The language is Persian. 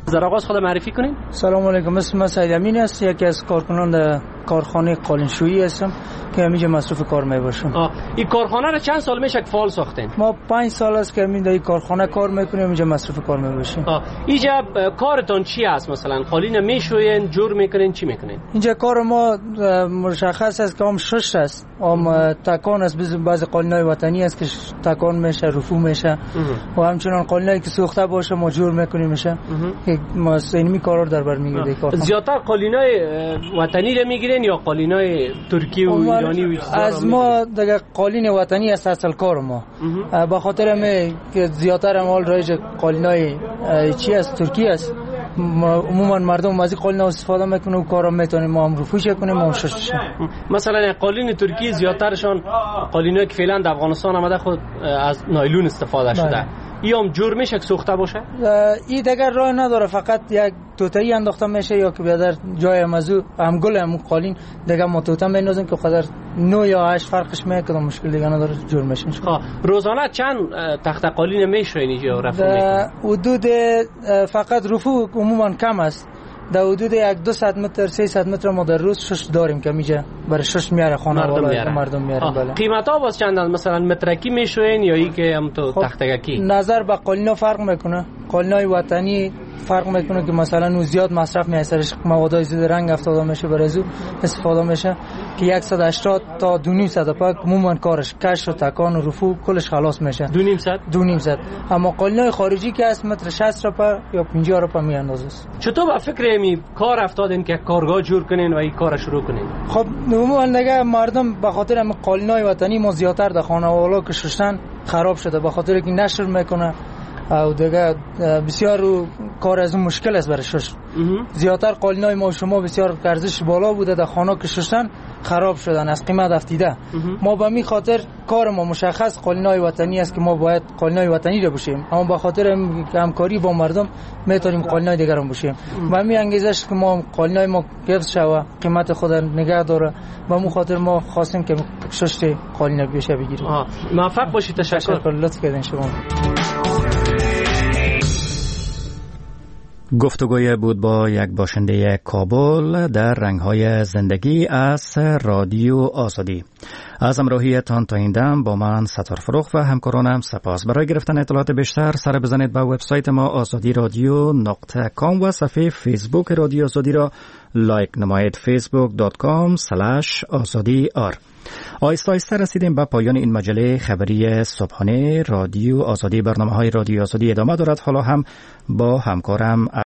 در آغاز خود معرفی کنین. سلام علیکم، اسمم سعید امین است، یکی از کارکنان در کارخانه قالینشویی هستم که همینجا مصروف کار میباشم. این کارخانه رو چند سال میشه که فعال ساختین؟ ما 5 سال است که همین در این کارخانه کار میکنیم، اینجا مصروف کار میباشیم. اینجا کارتون چی است؟ مثلا قالین میشوین، جور میکنین، چی میکنین؟ اینجا کار ما مشخص است که هم شش است، هم تکان است، بعضی قالینای وطنی است که تکان میشه، رفو میشه و همچنان قالینایی که سوخته باشه ما جور میکنیم میشه که ما اینمی کارا در بر میگیره. زیادتر قالینای وطنی رو میگیرین یا قالینای ترکی و ایرانی و از ما دیگه قالین وطنی است اصل کار ما. به خاطر همه که زیادتر مال رایج قالینای چی است، ترکی است. عموما مردم از این قالین استفاده میکنه و کارا میتونه ما هم رفوش کنیم ما شش. مثلا قالین ترکی زیادترشان قالینایی که فعلا در افغانستان آمده خود از نایلون استفاده شده. این هم جور میشه که سوخته باشه؟ این دیگر راه نداره، فقط یک توتایی انداخته میشه یا که بیادر جای مزو هم گل هم قالین دیگه ما توتا میندازیم که قدر 9 یا 8 فرقش میکنه، مشکل دیگه نداره، جور میشه. روزانه چند تخت قالین میشه اینجا رفو میکنه؟ حدود فقط رفو عموما کم است، در حدود 100-200 متر 300 متر ما در روز شش داریم که میجه برای شش میاره خانه مردم میاره. بله. قیمت ها باز چندن؟ مثلا مترکی میشوین یا ای که هم تو تختگکی؟ نظر به قالینا فرق میکنه. قالینای وطنی فرق میکنه که مثلا اون زیاد مصرف میایسرش، موادای ضد رنگ افتاده میشه، برای زو استفاده میشه که 180 تا 200 پاک عموما کارش کش و تکان و رفو کلش خلاص میشه. 200. اما قالینای خارجی که است متر 60 روپیه یا 50 روپیه میاندازه. چطور با فکر می کار افتادین که کارگاه جور کنین و این کار شروع کنین؟ خب عموما دیگه مردم به خاطر هم قالینای وطنی ما زیادتر در خانوالا که ششتن خراب شده، به خاطر اینکه نشر میکنه و دیگه بسیار کار از اون مشکل است برای شش. زیادتر قالینای ما شما بسیار ارزش بالا بوده، در خانه که ششتن خراب شدن، از قیمت افتیده. ما به می خاطر کار ما مشخص قالینای وطنی است که ما باید قالینای وطنی رو بشیم، اما به خاطر همکاری با مردم میتونیم قالینای دیگر رو بشیم. و می انگیزش که ما قالینای ما حفظ شوه، قیمت خود نگه داره، به مو خاطر ما خواستیم که شش قالین بیشه بگیریم. موفق باشید. تشکر. لطف کردین شما. گفتگوی بود با یک باشنده کابل در رنگ‌های زندگی از رادیو آزادی. از همراهیتان تا این دم با من ستار فروخ و همکارانم سپاس. برای گرفتن اطلاعات بیشتر سر بزنید به وبسایت ما azadiradyo.com و صفحه فیسبوک رادیو آزادی را لایک نمایید، facebook.com/azadiar. آهسته آهسته رسیدیم به پایان این مجله خبری صبحانه رادیو آزادی. برنامه‌های رادیو آزادی ادامه دارد. حالا هم با همکارم